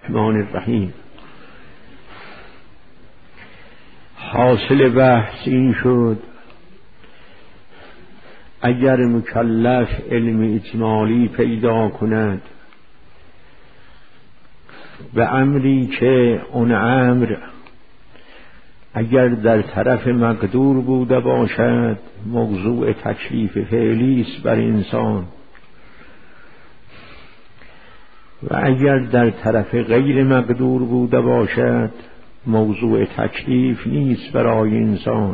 الرحمن الرحیم. حاصل بحث این شد اگر مکلف علم اجمالی پیدا کند به امری که اون امر اگر در طرف مقدور بوده باشد موضوع تکلیف فعلی است بر انسان و اگر در طرف غیر مقدور بوده باشد موضوع تکلیف نیست برای انسان.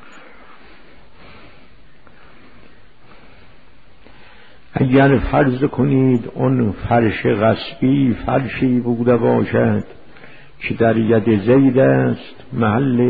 اگر فرض کنید اون فرش غصبی فرشی بوده باشد که در ید زید است، محل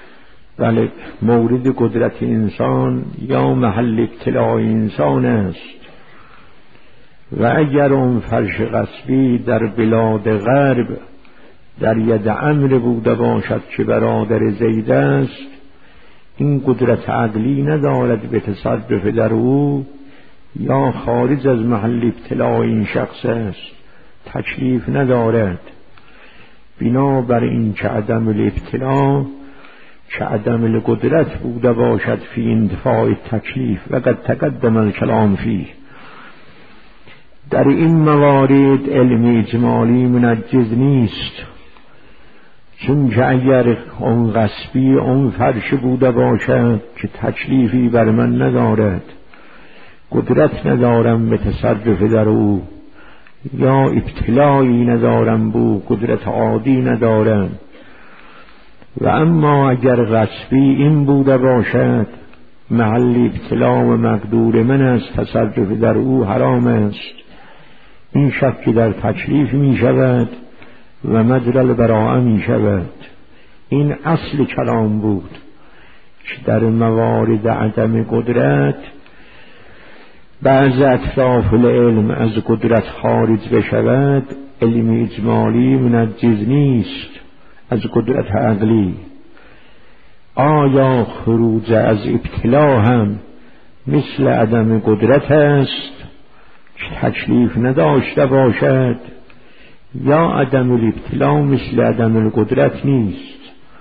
مورد قدرت انسان یا محل ابتلاع انسان است، و اگر اون فرش غصبی در بلاد غرب در ید امر بوده باشد که برادر زید است، این قدرت عقلی ندارد به تصرف در او یا خارج از محل ابتلاع این شخص است، تکلیف ندارد. بنابر این که عدم الابتلاع که عدم القدرت بوده باشد فی اندفاع تکلیف و قد تقدم الکلام فیه. در این موارد علم اجمالی منجز نیست، چون که اگر اون غصبی اون فرش بوده باشد که تکلیفی بر من ندارد، قدرت ندارم به تصرف در او یا ابتلایی ندارم بو، قدرت عادی ندارم. و اما اگر غصبی این بوده باشد محل ابتلا و مقدور من است، تصرف در او حرام است، این شک در تکلیف می شود و مجرى البراءه می شود. این اصل کلام بود که در موارد عدم قدرت بعض اطراف العلم از قدرت خارج بشود علم اجمالی منجز نیست از قدرت عقلی. آیا خروج از ابتلا هم مثل عدم قدرت است که تکلیف نداشته باشد، یا عدم الابتلا مثل عدم القدرت نیست؟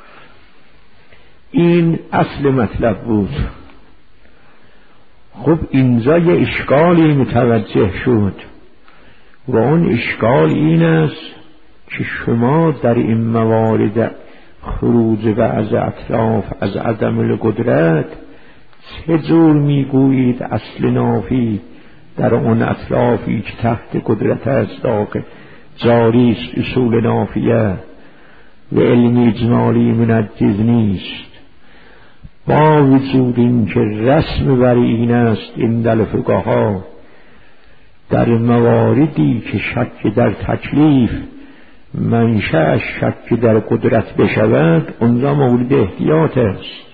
این اصل مطلب بود. خب اینجا یه اشکالی متوجه شد و اون اشکال این است که شما در این موارد خروج و از اطراف از عدم القدرت چه جور میگویید اصل نافی در اون اطرافی که تحت قدرت است جاری است اصول نافیه و علم اجمالی منجز نیست، با وجود این که رسم بر این است این در فقها در مواردی که شک در تکلیف منشأ شک در قدرت بشود اونجا مورد احتیاط است.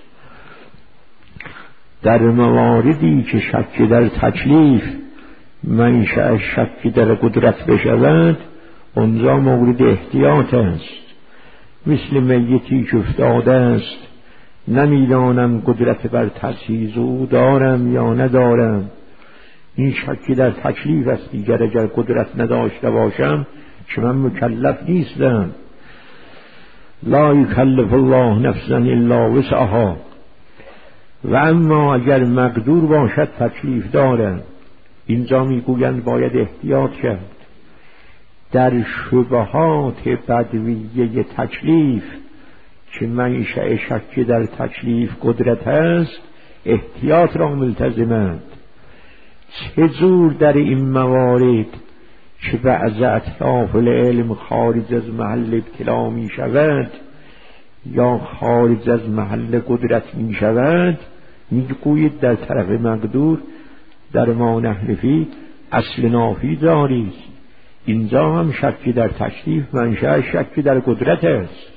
در مواردی که شک در تکلیف منشأ شک در قدرت بشود اونجا مورد احتیاط است. مثل میتی که افتاده است نمیدانم قدرت بر تجهیز او دارم یا ندارم، این شکی در تکلیف است. دیگر اگر قدرت نداشته باشم که من مکلف نیستم. لا یکلف الله نفسا الا وسعها. و اما اگر مقدور باشد تکلیف دارم، اینجا میگویند باید احتیاط کرد. در شبهات بدویه تکلیف که منشأ شک در تکلیف قدرت است احتیاط را ملتزمند. چجور در این موارد که بعض اطراف العلم خارج از محل ابتلا می شود یا خارج از محل قدرت می شود میگویید در طرف مقدور در ما نحنفی اصل نافی جاری است. اینجا هم شکی در تکلیف منشأ شکی در قدرت است.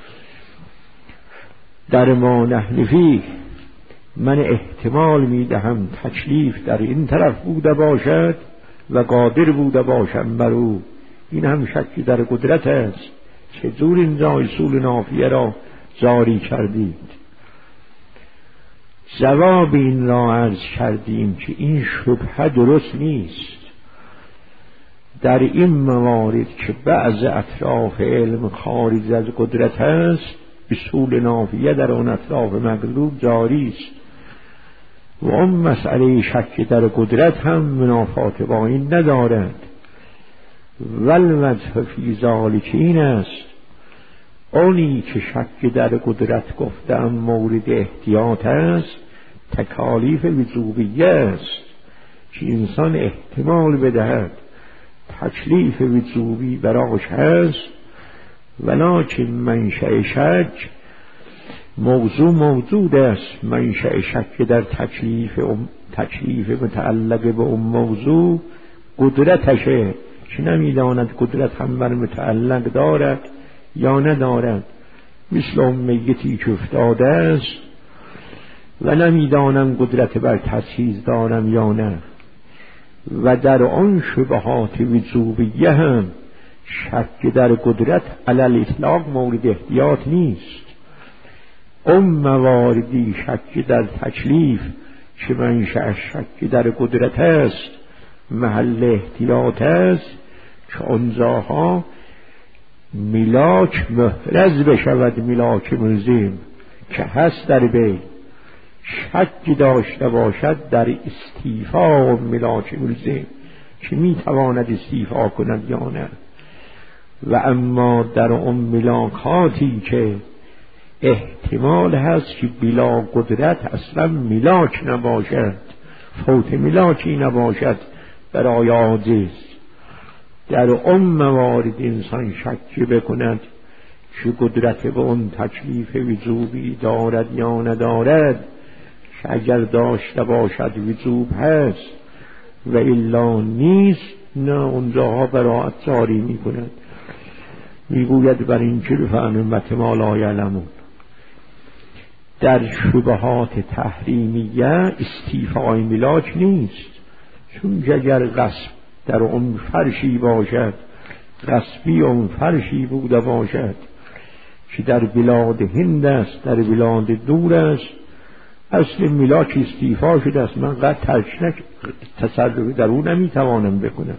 در ما نحنفی من احتمال میدهم تکلیف در این طرف بوده باشد و قادر بوده باشم بر او، این هم شکی در قدرت است. چطور اینجا اصول نافیه را جاری کردید؟ جواب این را عرض کردیم که این شبهه درست نیست. در این موارد که بعض اطراف علم خارج از قدرت است، اصول نافیه در آن اطراف مغلوب جاری است و اون مسئله شک در قدرت هم منافات با این ندارد. والوجه فی ذلک این است اونی که شک در قدرت گفتم مورد احتیاط است، تکالیف وجوبیه است که انسان احتمال بدهد تکلیف وجوبی براش هست، ولکن منشأ شک موضوع موجود است. منشأ شک در تکلیف متعلق به اون موضوع قدرتشه که نمیداند قدرت هم بر متعلق دارد یا ندارد. مثل اون میتی که افتاده است و نمیدانم قدرت بر تجهیز دارم یا نه. و در آن شبهات وجوبیه هم شک در قدرت علی الاطلاق مورد احتیاط نیست. اون مواردی شک در تکلیف که منشأ شک در قدرت است محل احتیاط است که آنجاها ملاک محرز بشود، ملاک ملزم که هست در بین شک داشته باشد در استیفا و ملاک ملزم که میتواند استیفا کند یا نه. و اما در اون ملاکاتی که احتمال هست که بلا قدرت اصلا ملاک نباشد، فوت ملاکی نباشد برای عاجز، در اون موارد انسان شک بکند که قدرت به اون تکلیف وجوبی دارد یا ندارد، که اگر داشته باشد وجوب هست و الا نیست، نه اونجاها براعت جاری می کند. می گوید بر این که فهمت ما لا یعلمون. در شبهات تحریمیه استیفای ملاک نیست، چون اگر غصب در اون فرشی باشد، غصبی اون فرشی بوده باشد که در بلاد هند است، در بلاد دور است، اصل ملاک استیفا شده است، من قد ترک تصرف در او نمیتوانم بکنم.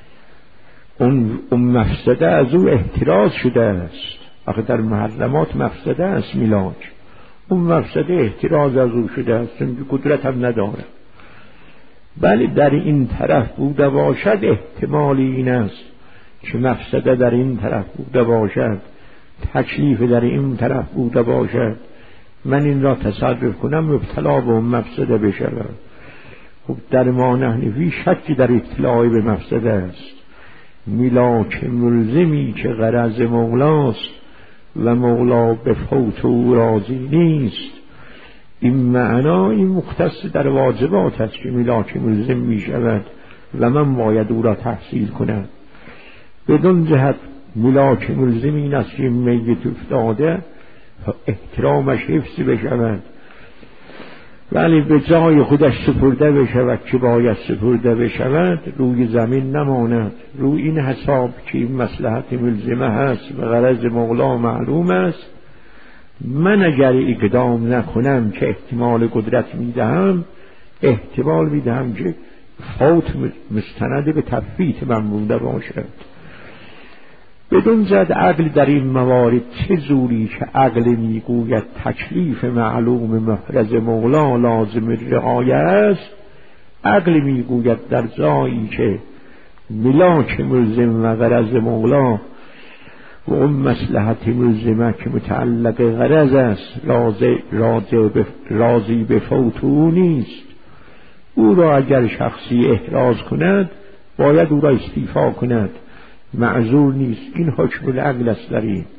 اون مفسده از او احتراز شده است. آخه در محرمات مفسده است ملاک، اون مفسده احتراز از او شده است چون قدرت هم نداره. بله در این طرف بوده باشد احتمال این است که مفسده در این طرف بوده باشد، تکلیف در این طرف بوده باشد، من این را تصرف کنم مبتلا به اون مفسده بشود. خب در ما نحنفی شکی در اطلاع به مفسده است. ملاک ملزمی که غرض مولاست و مولا به فوت او راضی نیست، این معنا این مختص در واجبات است که ملاک ملزم می شود و من باید او را تحصیل کنم. بدون جهت ملاک ملزم این است که میت افتاده احترامش حفظ بشود، ولی به جای خودش سپرده بشود که باید سپرده بشود، روی زمین نماند. روی این حساب که این مصلحت ملزمه هست و غرض مولا معلوم است، من اگر اقدام نکنم که احتمال قدرت میدهم، احتمال میدهم که فوت مستند به تفویت من بوده باشد. بدون زد عقل در این موارد چه زوری که عقل میگوید تکلیف معلوم محرز مولا لازم رعایه است، عقل میگوید در جایی که ملاک ملزم و غرض مولا و اون مصلحت ملزمه که متعلق غرض است راضی به فوت او نیست، او را اگر شخصی احراز کند باید او را استیفا کند، معذور نیست. این حکم العقل است در این.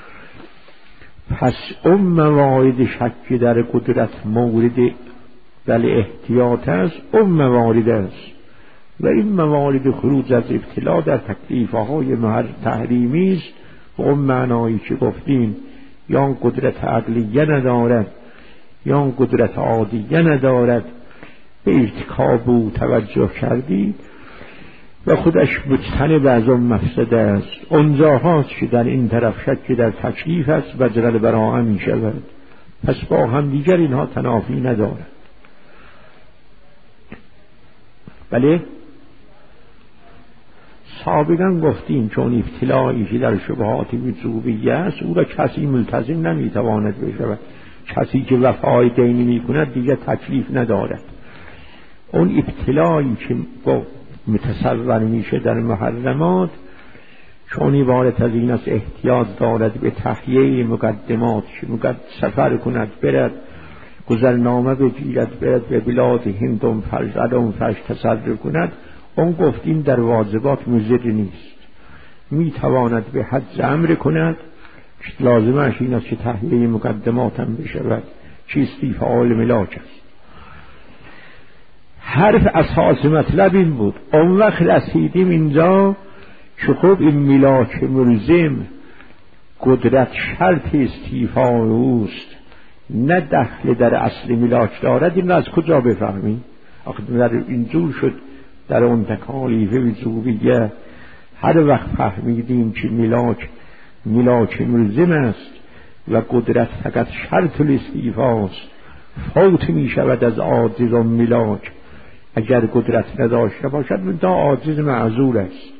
پس اون موارد شک در قدرت مورد بل احتیاط است، اون موارد است. و این موارد خروج از ابتلا در تکلیف های تحریمی است و اون معنایی که گفتیم یا قدرت عقلیه ندارد یا قدرت عادیه ندارد، به ارتکاب او توجه کردید و خودش مجتنب از اون مفسده است. اونجا هاست که در این طرف شک در تکلیف است و جرل براعه می شود. پس با هم دیگر اینها تنافی ندارد. بله سابقا گفتیم چون ابتلایی که در شبهات وجوبیه است او را کسی ملتزم نمیتواند بشود. کسی که وفای دینی میکند دیگه تکلیف ندارد. اون ابتلایی که متصور میشه در محرمات چون عبارت از این است احتیاج دارد به تهیه مقدمات که سفر کند، برد گذرنامه بگیرد، برد به بلاد هندم فرزدم فرش تصرف کند. اون گفتیم در واجبات مضر نیست، میتواند به حج امر کند، لازمش این است که تهیه مقدمات هم بشود، چیستی فعال ملاک است. حرف اساس مطلب این بود. اون وقت رسیدیم اینجا که خب این ملاک ملزم قدرت شرط استیفای اوست، نه دخل در اصل ملاک دارد. این از کجا بفهمیم؟ آخه در اینجور شد در اون تکالیف وجوبیه هر وقت فهمیدیم که ملاک ملزم است و قدرت فقط شرط الاستیفاست، فوت می شود از عاجز و ملاک. اگر قدرت نداشته باشد دا عاجز معذور است.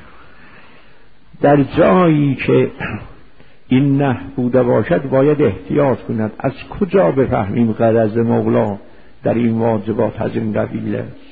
در جایی که این نه بوده باشد باید احتیاط کند. از کجا بفهمیم غرض مولا در این واجبات از این قبیل است؟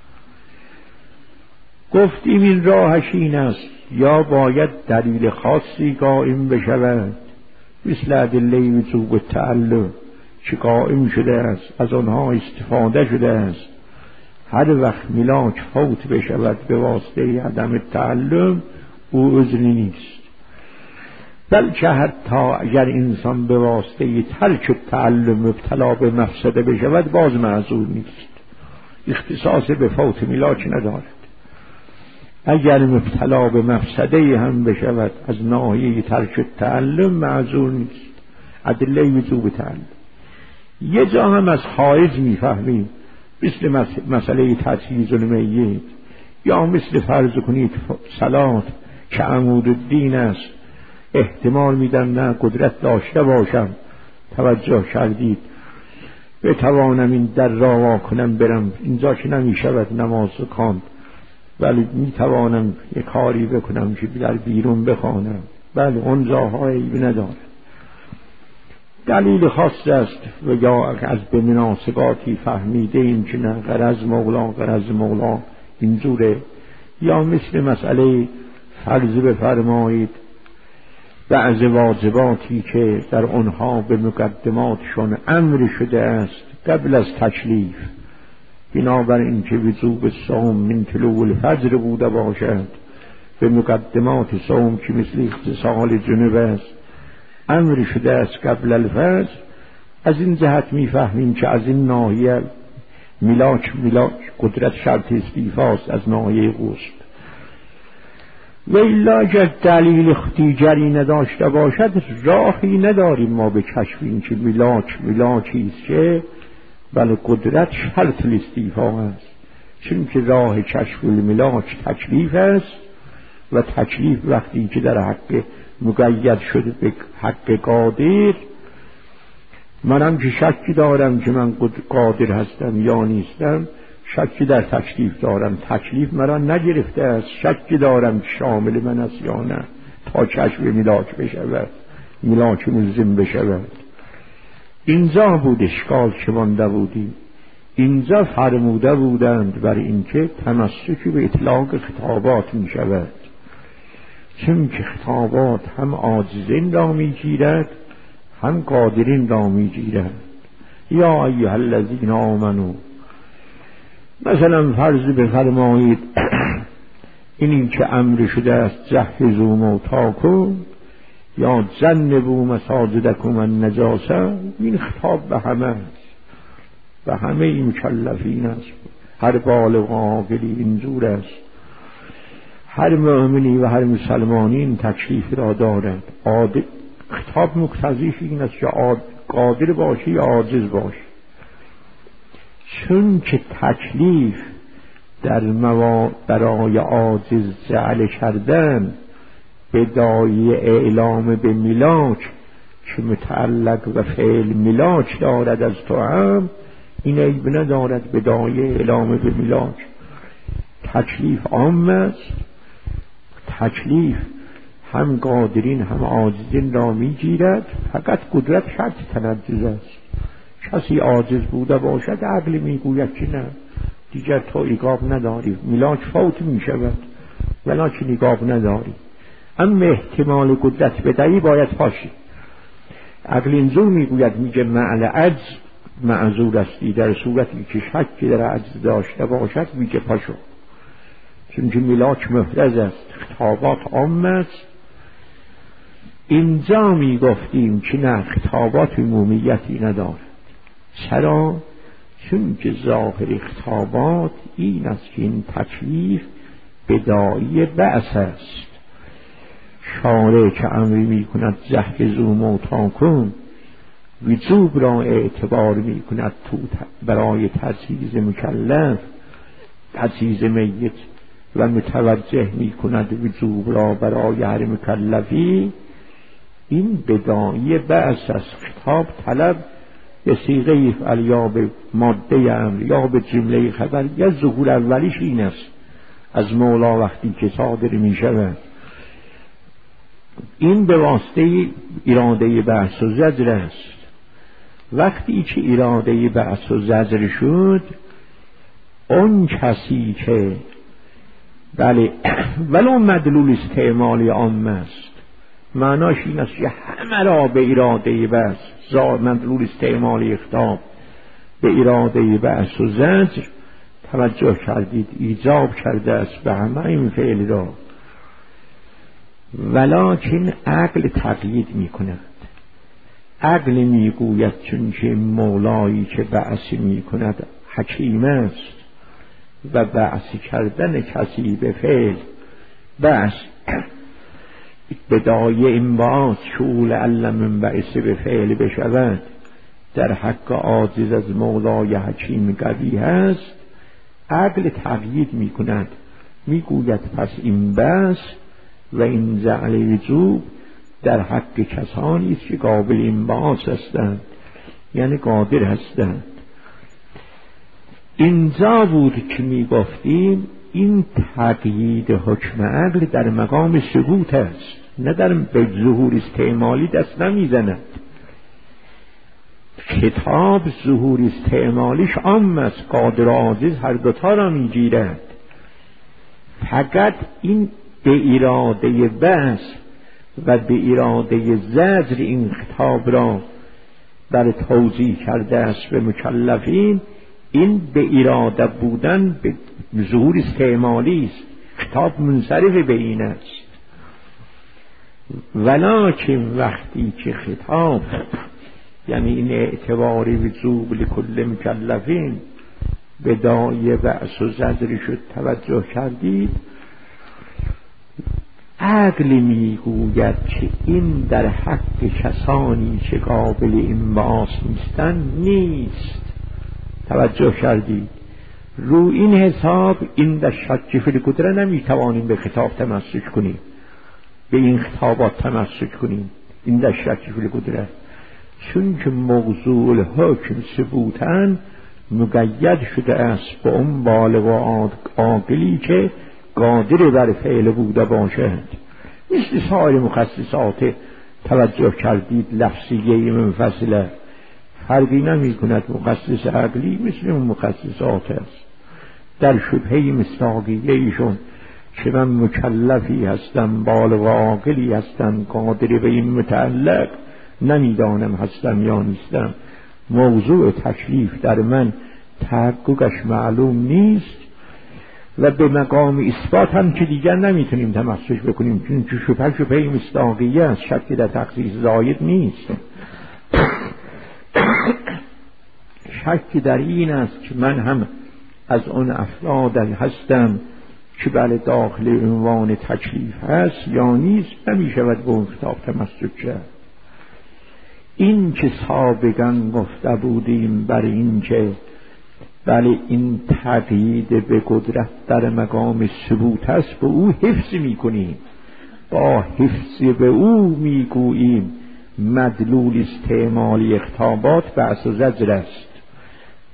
گفتیم این راهش این است یا باید دلیل خاصی قائم بشود مثل ادله وجوب التعلم که قائم شده است، از آنها استفاده شده است. هر وقت ملاک فوت بشود به واسطه عدم تعلم او عذری نیست، بلکه حتی اگر انسان به واسطه ترک تعلم مبتلا به مفسده بشود باز معذور نیست، اختصاص به فوت ملاک ندارد. اگر مبتلا به مفسده هم بشود از ناحیه ترک تعلم معذور نیست. ادله وجوب تعلم. یه جا هم از حائز میفهمیم مثل مسئله تجهیز المیت، یا مثل فرض کنید صلات که عمود الدین است، احتمال میدن نه قدرت داشته باشم، توجه کردید بتوانم این در را وا کنم برم، اینجا که نمیشود نماز خواند، ولی میتوانم یک کاری بکنم که در بیرون بخوانم، بله اون جاها عیب ندارد. دلیل خاص است و یا از به مناسباتی فهمیده این که نه غرض مولا اینجوره. یا مثل مسئله فرض بفرمایید بعض واجباتی که در آنها به مقدماتشون امر شده است قبل از تکلیف، بنابراین که وجوب صوم من طلوع الفجر بوده باشد، به مقدمات صوم که مثل اغتسال جنب است امر شده است قبل الفجر. از این جهت میفهمیم که از این ناحیه ملاک قدرت شرط استیفاست از ناحیه غسل. و الا اگر دلیل دیگری نداشته باشد راهی نداریم ما به کشف این که ملاکیست که بله قدرت شرط الاستیفا است، چون که راه کشف الملاک تکلیف است و تکلیف وقتی که در حق مقید شده به حق قادر، منم که شکی دارم که من قادر هستم یا نیستم، شکی در تکلیف دارم، تکلیف مرا نگرفته است، شکی دارم که شامل من است یا نه، تا کشف ملاک بشود، ملاک ملزم بشود. اینجا بود اشکال که مانده بودیم. اینجا فرموده بودند بر اینکه تمسک به اطلاق خطابات می شود، چون که خطابات هم عاجزین را می گیرد هم قادرین را می گیرد. یا ایها الذین آمنو، مثلا فرض بفرمایید این که امر شده است جهزوا موتاکم یا جنبوا مساجدکم النجاسه، این خطاب به همه است، به همه این مکلفین است، هر بالغ و عاقلی اینجور است، هر مؤمنی و هر مسلمانی این تکلیف را دارد. خطاب مقتضیش این است که قادر باشی یا عاجز باشی، چون که تکلیف برای عاجز جعل کردن به داعی اعلام به ملاک که متعلق و فعل ملاک دارد از تو هم، این عیب ندارد به داعی اعلام به ملاک. تکلیف عام است تکلیف هم قادرین هم عاجزین را میگیرد، فقط قدرت شرط تنجز است. کسی عاجز بوده باشد عقل میگوید که نه دیگر تو ایقاب نداری، ملاک فوت میشود ولکن ایقاب نداری، اما احتمال قدرت بدهی باید پاشی. عقل اینجور میگوید، میگه معل عجز معذور استی، در صورتی که شکی در عجز داشته باشد میگه پاشو، چون که ملاک محرز است، خطابات عام است. اینجا میگفتیم که نه، خطابات عمومیتی ندارد. چرا؟ چون که ظاهر خطابات این است که این تکلیف بداعی بعث است. شارع که امری می کند جهزوا موتاکم، وجوب را اعتبار می کند برای تجهیز مکلف، تجهیز میت، و متوجه می کند وجوب را برای هر مکلفی. این بداعی بعث است. خطاب طلب به صیغه افعل یا به ماده امر یا به جمله خبر، یا ظهور اولیش این است از مولا وقتی که صادر می شود. این به واسطه اراده بعث و زجر است. وقتی که اراده بعث و زجر شد، اون کسی که بله ولو مدلول استعمالی عام است، معناش این است که همه را به اراده بعث، مدلول استعمالی خطاب به اراده بعث و زجر توجه کردید، ایجاب کرده است به همه این فعل را. ولکن عقل تقیید می کند. عقل می گوید چون که مولایی که بعث می کند حکیم است و بعث کردن کسی به فعل بعث بدایه این باز شعول علم من بعث به فعل بشود، در حق عاجز از مولای حکیم قوی هست. عقل تقیید می کند، می گوید پس این بعث و این جعل وجوب در حق کسانی است که قابل انبعاث هستند، یعنی قادر هستند. اینجا بود که می گفتیم این تقیید حکم عقل در مقام ثبوت است، نه در به ظهور استعمالی دست نمی زند. خطاب ظهور استعمالیش عام است، قادر و عاجز هر دوتا را می گیرد. فقط این به اراده بعث و به اراده زجر این خطاب را در توضیح کرده است به مکلفین. این به اراده بودن به ظهور استعمالی است، خطاب منصرف به این است. ولکن وقتی که خطاب یعنی این اعتبار وجوب لکل مکلفین به داعی بعث و زجر شد توجه کردید، عقل میگوید که این در حق کسانی که قابل انبعاث نیستند نیست. توجه کردید؟ رو این حساب این در شک فی القدرت نمیتوانیم به خطاب تمسک کنیم، به این خطابات تمسک کنیم، این در شک فی القدرت، چون که موضوع الحکم ثبوتاً مقید شده است به اون بالغ و عاقلی که قادر بر فعل بوده باشد. مثل سایر مخصصات توجه کردید لفظیه منفصله فرقی نمی کند، مخصص عقلی مثل اون مخصصات است. در شبهه مصداقیه ایشون که من مکلفی هستم، بالغ و عاقلی هستم، قادر به این متعلق نمیدانم هستم یا نیستم، موضوع تکلیف در من تحققش معلوم نیست و به مقام اثبات هم که دیگر نمیتونیم تمسک بکنیم، چون شبهه مصداقیه است، شکی در تخصیص زاید نیست. شکی در این است که من هم از اون افراد هستم که بله داخل عنوان تکلیف هست یا نیست، نمیشود به اون خطاب تمسک کرد. این که سابقا گفته بودیم بر این که بله این تقیید به قدرت در مقام ثبوت است، به او حفظ میکنیم، با حفظ به او میگوییم مدلول استعمالی خطابات بعث و زجر است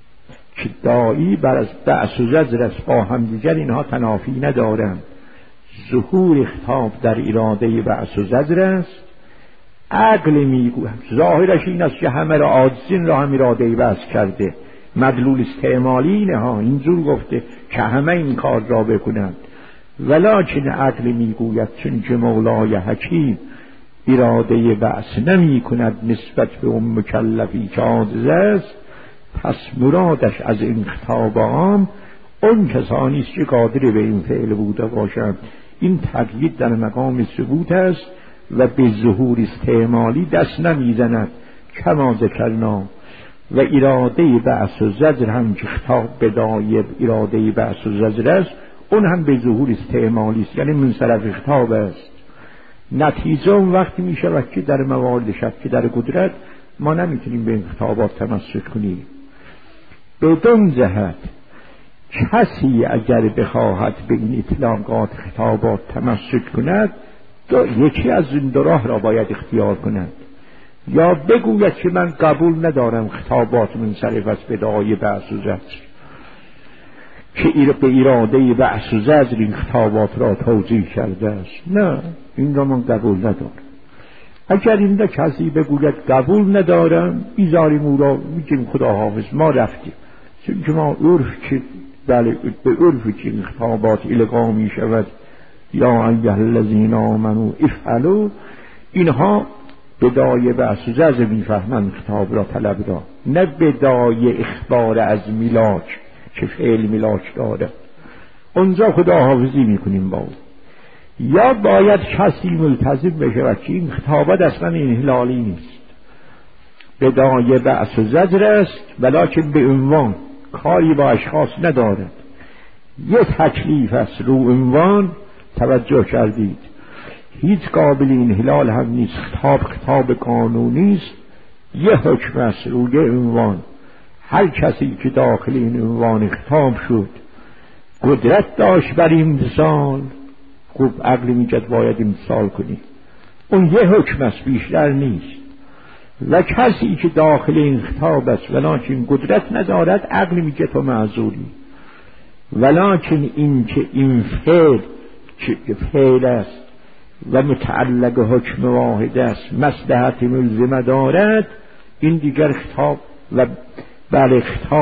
که داعی بر از بعث و زجر است، با هم دیگر اینها تنافی ندارند. ظهور خطاب در اراده بعث و زجر است. عقل میگوید ظاهرش این است که همه را عاجزین را هم اراده بعث کرده، مدلول استعمالی اینها اینجور گفته که همه این کار را بکنند. ولکن عقل میگوید چون که مولای حکیم اراده بعث نمی کند نسبت به اون مکلفی که عاجز است، پس مرادش از این خطاب عام اون کسانی است که قادر به این فعل بوده باشند. این تقیید در مقام ثبوت است و به ظهور استعمالی دست نمیزند کما ذکرنا. و اراده بعث و زجر هم که خطاب بدایه اراده بعث و زجر است، اون هم به ظهور استعمالی است، یعنی منصرف خطاب است. نتیجه اون وقتی می شود که در موارد شک در قدرت ما نمیتونیم به این خطابات تمسک کنیم. بدون جهت کسی اگر بخواهد به این اطلاقات خطابات تمسک کند، یکی از این دو راه را باید اختیار کند. یا بگوید که من قبول ندارم خطابات منصرف از بدایه بعث و زجر، که به اراده بعث و زجر این خطابات را توجیه کرده است، نه این را من قبول ندارم. اگر این کسی بگوید قبول ندارم، بیزاریم او را، میگیم خدا حافظ ما رفتیم، چون که ما عرف که بله به عرفی که این خطابات القا می شود یا ایها الذین آمنوا افعلوا، اینها بدایه بعث و زجر میفهمند خطاب را طلب را، نه بدایه اخبار از میلاک که فعل میلاک داره. اونجا خدا حافظی میکنیم با او. یا باید کسی ملتزم بشه که این خطابات اصلا انحلالی نیست، بدایه بعث و زجر است، ولکن به عنوان کاری با اشخاص ندارد، یه تکلیف است رو عنوان. توجه کردید هیچ قابل انحلال هم نیست، خطاب قانونی است، یه حکم است روی عنوان. هر کسی که داخل این عنوان خطاب شد قدرت داشت بر امتثال، خوب عقل میگد باید امتثال کنی، اون یه حکم است بیشتر نیست. و کسی که داخل این خطاب است ولکن قدرت ندارد، عقل میگه تو معذوری. ولکن این که این فعل است و متعلق حکم واحد است، مصلحت ملزمه دارد، این دیگر خطاب و بله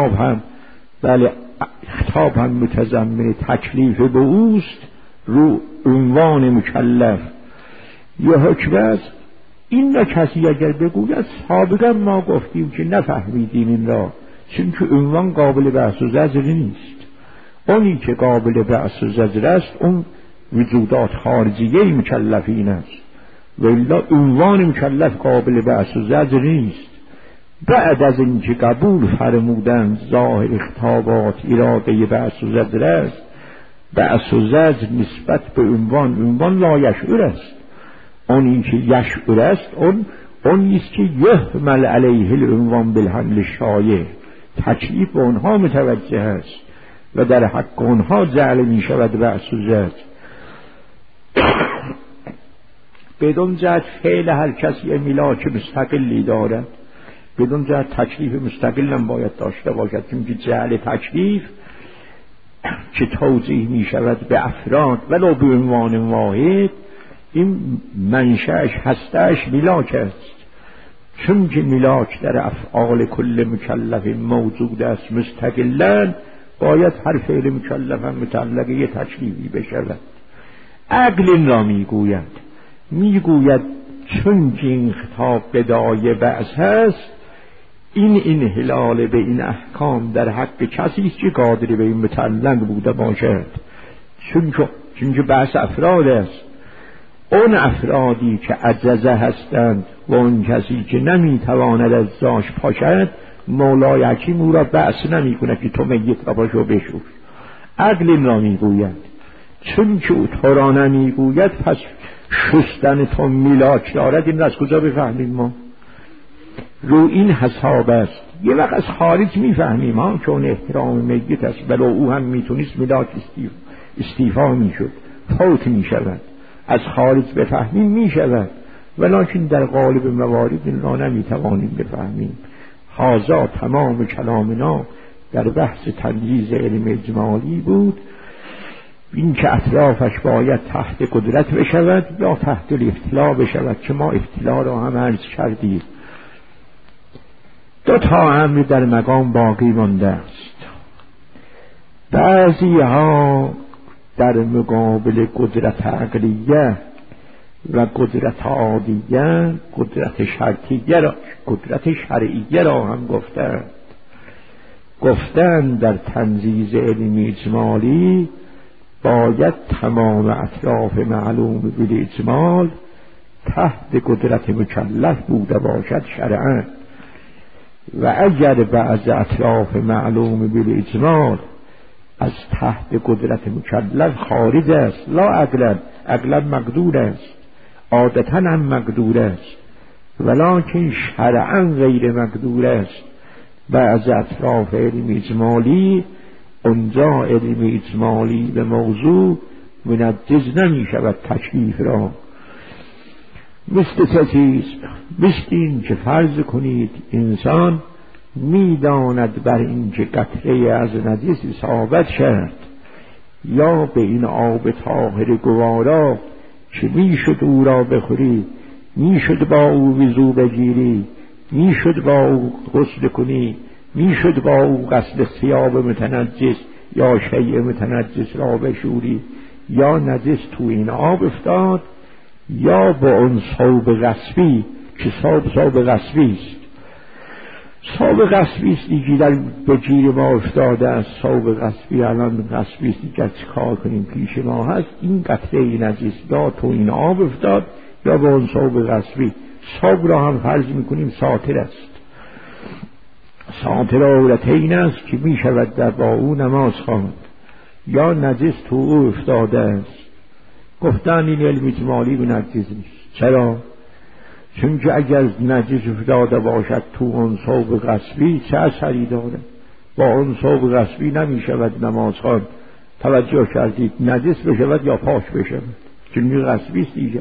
خطاب هم متضمن تکلیف به اوست رو عنوان مکلف یا حکم است. این را کسی اگر بگوید سابقا ما گفتیم که نفهمیدیم این را، چون که عنوان قابل بحث و زجر نیست. اونی که قابل بحث و زجر است اون وجودات خارجیه مکلفین است، و الا عنوان مکلف قابل بحث و زجر نیست. بعد از اینکه قبول فرمودن ظاهر خطابات اراده بحث و زجر است، بحث و زجر نسبت به عنوان لا یشعر است. اونی که یشعر است اون نیست که یحمل علیه العنوان بالحمل شایع، تکلیف به اونها متوجه است و در حق اونها جعل می شود بحث و زجر. بدون جهت فعل هر کسی ملاک مستقلی دارد، بدون جهت تکلیف مستقل هم باید داشته باشد، چون که جعل تکلیف که توضیح می شود به افراد ولو به عنوان واحد، این منشأش هستش ملاک است. چون که ملاک در افعال کل مکلف موجود است مستقلا، باید هر فعل مکلف هم متعلق یه تکلیفی بشود. عقل این را میگوید چون که این خطاب بدایه بعث هست، این انحلال به این احکام در حق کسی است که قادر به این متعلق بوده باشد. چون که بحث افراد است، اون افرادی که عجزه هستند و اون کسی که نمیتواند از جاش پاشد، مولای حکیم او را بحث نمی کند که تو میت را پاشو بشور. عقل این را میگوید چون که او تو را نمیگوید، پس شستن تو میلاک دارد. این را از کجا بفهمیم ما؟ رو این حساب است. یه وقت از خارج میفهمیم ها که اون احترام میت است، ولو او هم میتونست میلاک استیفا میشد، فوت میشود. از خارج بفهمیم میشود، ولکن در غالب موارد این را نمیتوانیم بفهمیم. هذا تمام کلامنا در بحث تمییز علم اجمالی بود. این که اطرافش باید تحت قدرت بشود یا تحت الافتلا بشود، که ما افتلا را هم عرض کردیم. دو تا امر در مقام باقی مانده است. بعضی ها در مقابل قدرت عقلیه و قدرت عادیه قدرت شرعیه را هم گفتند در تنزیز علمی اجمالی باید تمام اطراف معلوم بالاجمال تحت قدرت مکلف بوده باشد شرعاً، و اگر بعض اطراف معلوم بالاجمال از تحت قدرت مکلف خارج است، لا عقلا مقدور است، عادتا هم مقدور است، ولکن شرعا غیر مقدور است، بعض اطراف علم اجمالی، اونجا علم اجمالی به موضوع منجز نمی شود تکلیف را. مثل این که فرض کنید انسان میداند بر این که قطره از نجس اصابت کرد، یا به این آب طاهر گوارا که میشد او را بخوری، میشد با او وضو بگیری، میشد با او غسل کنی، میشد با او غسل ثیاب متنجس یا شیء متنجس را بشوری، یا نجس تو این آب افتاد، یا با اون ثوب غصبی که ثوب غصبی است، ثوب غصبی است دیگه در به گیر ما افتاده است، ثوب غصبی الان غصبی است دیگه چه کار کنیم پیش ما هست، این قطره نجس یا تو این آب افتاد یا با اون ثوب غصبی. ثوب را هم فرض میکنیم ساتر است، ساتر عورتین است که میشود در با او نماز خواند، یا نجس تو او افتاده است. گفتن این علم اجمالی به نجس نیست. چرا؟ چون که اگر نجس افتاده باشد تو اون ثوب غصبی چه اثری داره؟ با اون ثوب غصبی نمی شود نماز خواند. توجه کردید؟ نجس بشود یا پاک بشود، چون غصبی است دیگر.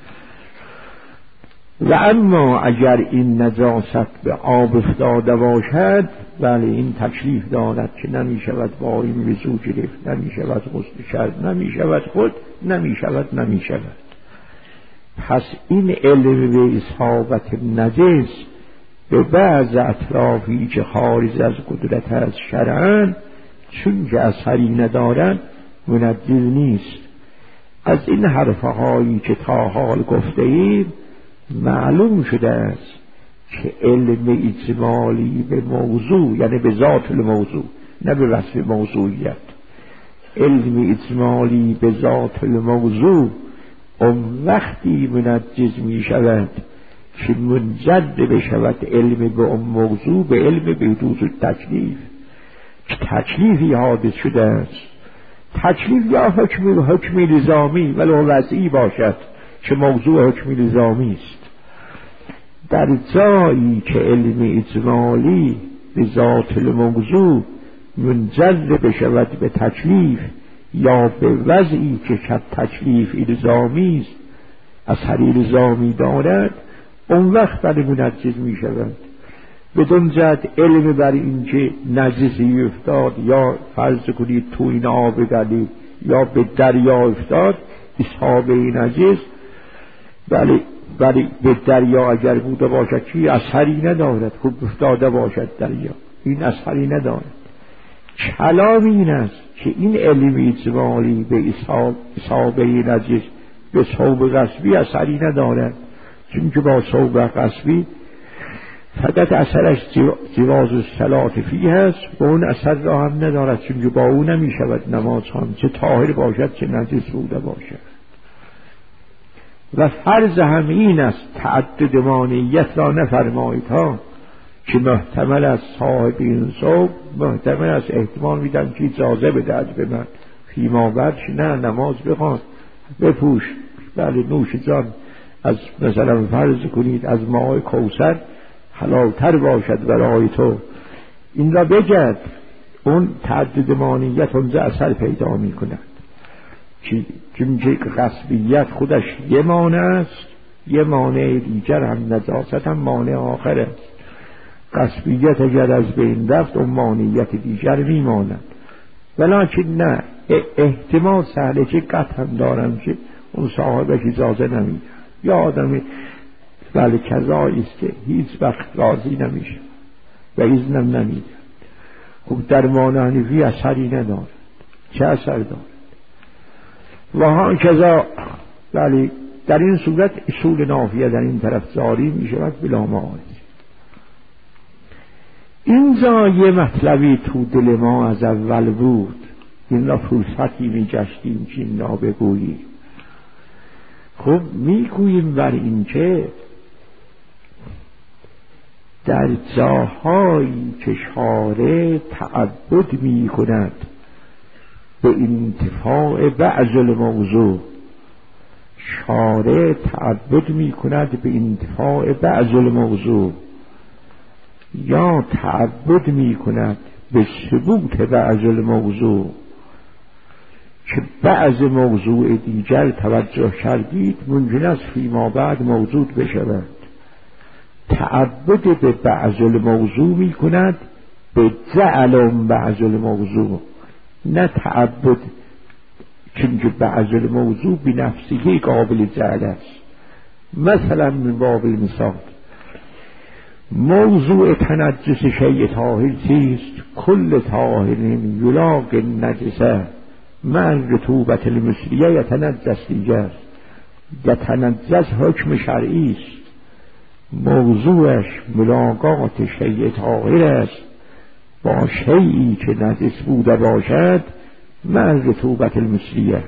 و اما اگر این نجاست به آب افتاده باشد، بله این تکلیف دارد که نمی شود با این وضو گرفت، نمی شود غسل کرد، نمی شود خود، نمی شود. پس این علم به اصابت نجس به بعض اطرافی که خارج از قدرت از شرعاً چون که اثری ندارد منجز نیست. از این حرفهایی که تا حال گفته ایم معلوم شده است که علم اجمالی به موضوع، یعنی به ذات الموضوع نه به وصف موضوعیت، علم اجمالی به ذات الموضوع اون وقتی منجز می شود که منجد بشود علم به اون موضوع به علم به حدوث تکلیف، که تکلیفی حادث شده است. تکلیف یا حکم نظامی ولو وضعی باشد که موضوع حکم نظامی است. در جایی که علم اجمالی به ذات الموضوع منجر بشود به تکلیف یا به وضعی که تکلیف الزامی است، اثر الزامی دارد، اون وقت برای منجز می شود. بدون جهت علم بر این که نجسی افتاد یا فرض کنید تو این آب گلی یا به دریا افتاد اصحاب نجس، بله به دریا اگر بوده باشد چی اثری ندارد، خوب افتاده باشد دریا این اثری ندارد. کلام این است که این علم اجمالی به اصابه نجس به ثوب غصبی اثری ندارد، چون که با ثوب غصبی فقط اثرش جواز الصلاة فیه هست و اون اثر را هم ندارد، چون که با اون نمی شود نماز خواند، چه طاهر باشد چه نجس بوده باشد. و فرض هم این است تعدد مانعیت را نفرمایید ها، که محتمل از صاحب این ثوب محتمل از احتمال میدم که اجازه بدهد به من فیما بعد نه نماز بخوان بپوش، بله نوش جان از مثلا فرض کنید از ماء کوثر حلالتر باشد برای تو، این را بگرد. اون تعدد مانعیت اونجا اثر پیدا می کند، چون که غصبیت خودش یه مانع است، یه مانع دیگر هم نجاست هم مانع آخر است. غصبیت اگر از بین رفت اون مانعیت دیگر میماند. ولیکن نه، احتمال سهله که قطع هم دارم که اون صاحبش اجازه نمیده، یا آدمی ولی کذایی است که هیچ وقت راضی نمیشه و اذنم نمیده. خب درمان حنفی اثری ندارد. چه اثر دارد؟ و ها کذا، ولی در این صورت اصول نافیه در این طرف جاری می شود بلا معارض. اینجا یه مطلبی تو دل ما از اول بود، این را فرصتی می جشتیم که این را بگوییم. خب می گوییم بر این که در جاهایی که شارع تعبد می کند به انتفاع بعض الموضوع، شارع تعبد می کند به انتفاع بعض الموضوع، یا تعبد می کند به ثبوت بعض الموضوع، که بعض موضوع دیگر توجه کردید ممکن است فیما بعد موجود بشود. تعبد به بعض الموضوع می کند به جعل بعض الموضوع، نه تعبد چون بعض الموضوع بنفسه قابل جعل است. مثلا من باب المثال موضوع تنجس شیء طاهر چیست؟ کل طاهر یلاق النجسه مع الرطوبة المثلیه یتنجس دیگر. یتنجس حکم شرعی است، موضوعش ملاقات شیء طاهر است با شیئی که نجس بوده باشد مع الرطوبة المثلیه.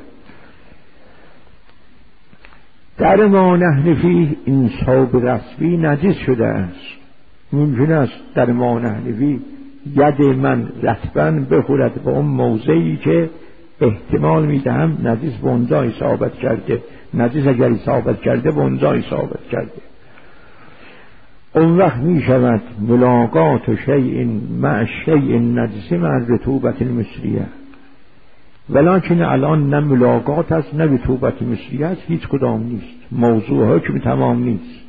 در ما نحن فیه این ثوب رسمی نجس شده است. ممکن است در ما نحن فیه ید من رطباً بخورد به اون موضعی که احتمال میدهم نجس به اونجا اصابت کرده، نجس اگر اصابت کرده به اونجا اصابت کرده، اون وقت می شود ملاقات شیء مع شیء نجس مع الرطوبة المثلیه. ولیکن الان نه ملاقات است نه رطوبت مثلیه است، هیچ کدام نیست، موضوع حکم تمام نیست.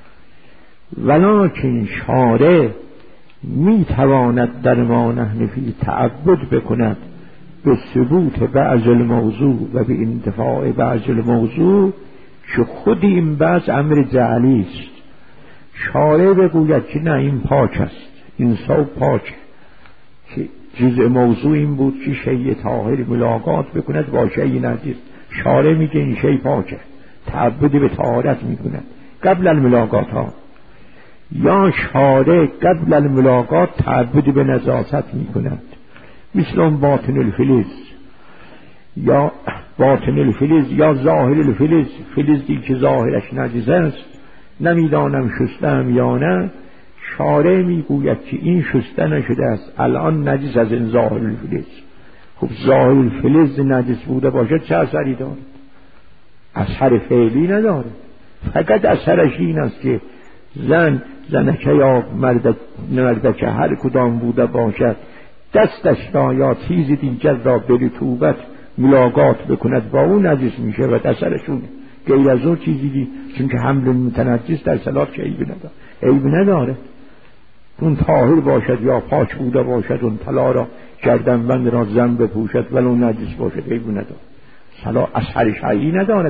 ولیکن شارع می تواند در ما نحن فیه تعبد بکند به ثبوت بعض الموضوع و به انتفاع بعض الموضوع، که خود این بعض امر جعلی است. شارع بگوید که نه این پاک است، این ثوب پاک، که جزء موضوع این بود که شیء طاهر ملاقات بکند با شیء نجس. شارع میگه این شیء پاکه، تعبد به طهارت میکند قبل الملاقات ها. یا شارع قبل الملاقات تعبد به نجاست میکند، مثل اون باطن الفلز یا باطن الفلز یا ظاهر الفلز، فلزی که ظاهرش نجس است نمیدانم شستم یا نه، شارع میگوید که این شسته نشده است، الان نجس از این ظاهر الفلز. خب ظاهر الفلز نجس بوده باشد چه اثری دارد؟ اثر فعلی نداره، فقط اثرش این است که زنکه یا مردکه هر کدام بوده باشد دستش را یا چیز دیگر را به رطوبت ملاقات بکند با اون نجس می شود، اثرشون غیر از اون چیزی دی، چون که حمل متنجس در صلات که عیب نداره. اون طاهر باشد یا پاک بوده باشد، اون طلا را گردنبند را زن بپوشد ولی اون نجس باشد عیب نداره، صلا اثر شرعی ندارد.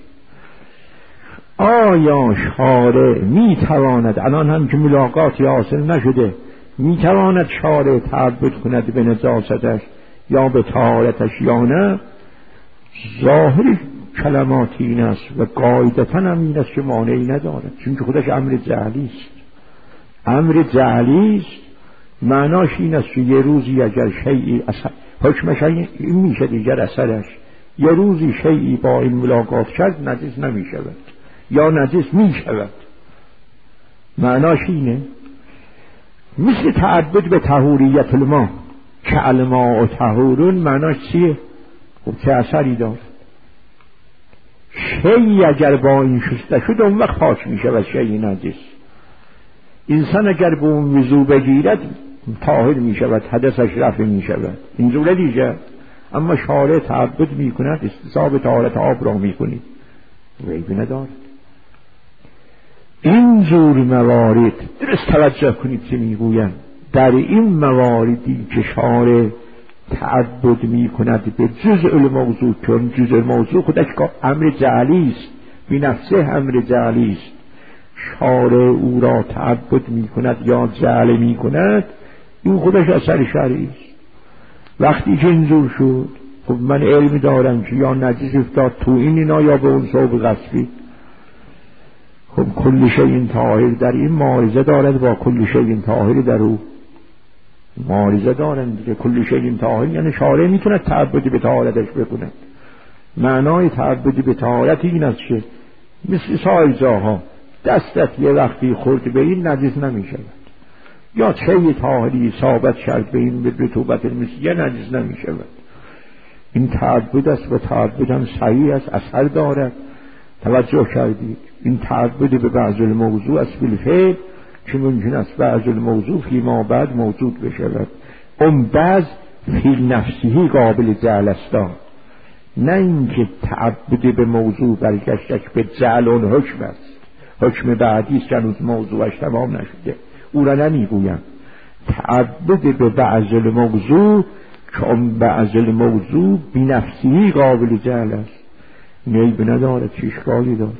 آیا شارع می تواند الان هم که ملاقاتی حاصل نشده می تواند شارع تعبد کند به نجاستش یا به طهارتش یا نه؟ ظاهر کلمات این است و قاعدتا هم این است که مانعی ندارد، چون که خودش امر جعلی است. امر جعلی است معناش این است که یه روزی اگر شیئی حکمش این میشه دیگر اثرش، یه روزی شیئی با این ملاقات کرد نجس نمی شود یا نجس می شود، معناش اینه. مثل تعبد به طهوریت الماء که الماء طهورون، معناش چیه؟ خب چه اثری دارد؟ شیئی اگر با این شسته شد اون وقت پاک می شود شیئی نجس. انسان اگر به اون وضو بگیرد طاهر می شود، حدثش رفع می شود، این جوره دیگه. اما شارع تعبد می کند استصحاب طهارت آب را می کنید، عیبی ندارد. این جور موارد درست توجه کنید که میگویم در این مواردی که شارع تعبد می کند به جزء الموضوع، چون جزء موضوع خودش امر جعلی است، بی نفسه امر جعلی است. شارع او را تعبد می کند یا جعل می کند، این خودش اثر شرعی است. وقتی که اینجور شد، خب من علم دارم که یا نجس افتاد تو این اینا یا به اون صوب غصبی، خب کل شیء طاهر در این معارضه دارد با کل شیء طاهر در او معارضه دارند دیگه. کل شیء طاهر یعنی شارع میتونه تعبدی به طهارتش بکنه. معنای تعبدی به طهارت این است که مثل سایر جاها دستت یه وقتی خورد به این نجس نمیشود، یا چه طاهری ثابت شد به این به رطوبت مثل نجس نمیشود. این تعبد است و تعبد هم صحیح است، اثر دارد. توجه کردید؟ این تعبد به بعض الموضوع است بالفعل که ممکن است بعض الموضوع فیما بعد موجود بشود. اون بعض فی نفسه قابل جعل است، نه اینکه تعبد به موضوع برگشتش به جعل اون حکم است. حکم بعدی است که هنوز موضوعش تمام نشده، او را نمیگویم. تعبد به بعض الموضوع که اون بعض الموضوع بی نفسه قابل جعل است، نیب ندارد، چه اشکالی دارد.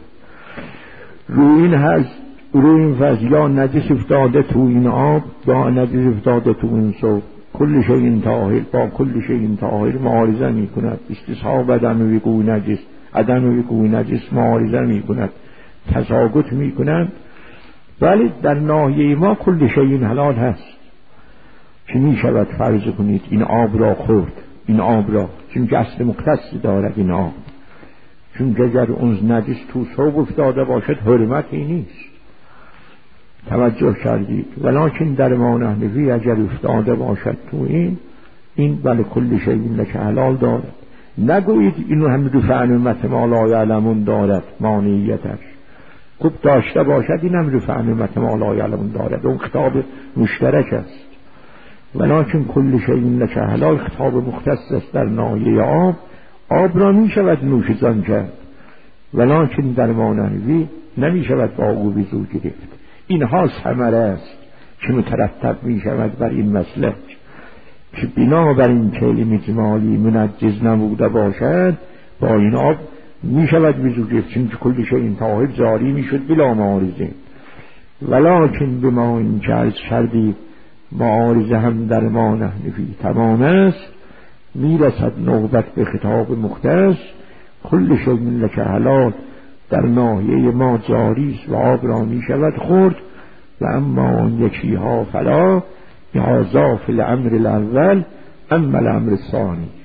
روی این فضل یا نجس افتاده تو این آب یا نجس افتاده تو این صوب، کل شیء طاهر با کل شیء طاهر معارضه می کند. استصحاب عدم وقوع نجس، عدم وقوع نجس معارضه می کند، تساقط می کند. ولی در ناحیه ما کل شیء حلال هست که می شود فرض کنید این آب را خورد، این آب را، چون که اصل مختص دارد این آب، چون که اگر اون نجس تو صوب افتاده باشد حرمتی نیست. توجه کردید؟ ولکن در ما نحنفی اگر افتاده باشد تو این بله کل شیء لک حلال دارد. نگویید اینو هم رفع نعمت ما لا یعلمون دارد مانعیتش، خوب داشته باشد این هم رفع نعمت ما لا یعلمون دارد، اون خطاب مشترک است. ولکن کل شیء لک حلال خطاب مختص است در ناحیه آب. آب را می شود نوشیدن کرد، ولکن در ما نحنفی نمی شود با او وضو گرفت. اینها ثمره است که مترتب می شود بر این مسلک که بنابر این کلمه اجمالی منجز نبوده باشد با این آب می شود وضو گرفت، چون که کل شیء طاهر جاری می شد بلا معارضه. ولکن به ما این که عرض کردیم معارضه هم در ما نحنفی تمام است، می رسد نوبت به خطاب مختص. کل شیء لک حلال در ناحیه ما جاری است و آب را می شود خورد. و اما یکی ها فلا، هذا فی الامر الاول اما الامر الثانی.